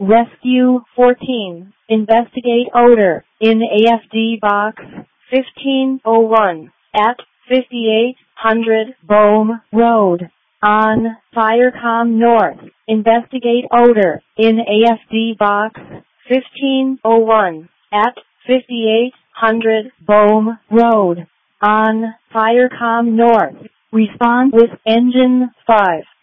Rescue 14. Investigate odor in AFD Box 1501 at 5800 Bohm Road on Firecom North. Investigate odor in AFD Box 1501 at 5800 Bohm Road on Firecom North. Respond with Engine 5.